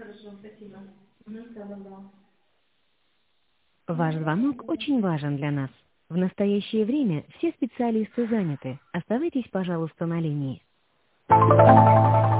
Хорошо, спасибо. Все, добро. Ваш звонок очень важен для нас. В настоящее время все специалисты заняты. Оставайтесь, пожалуйста, на линии.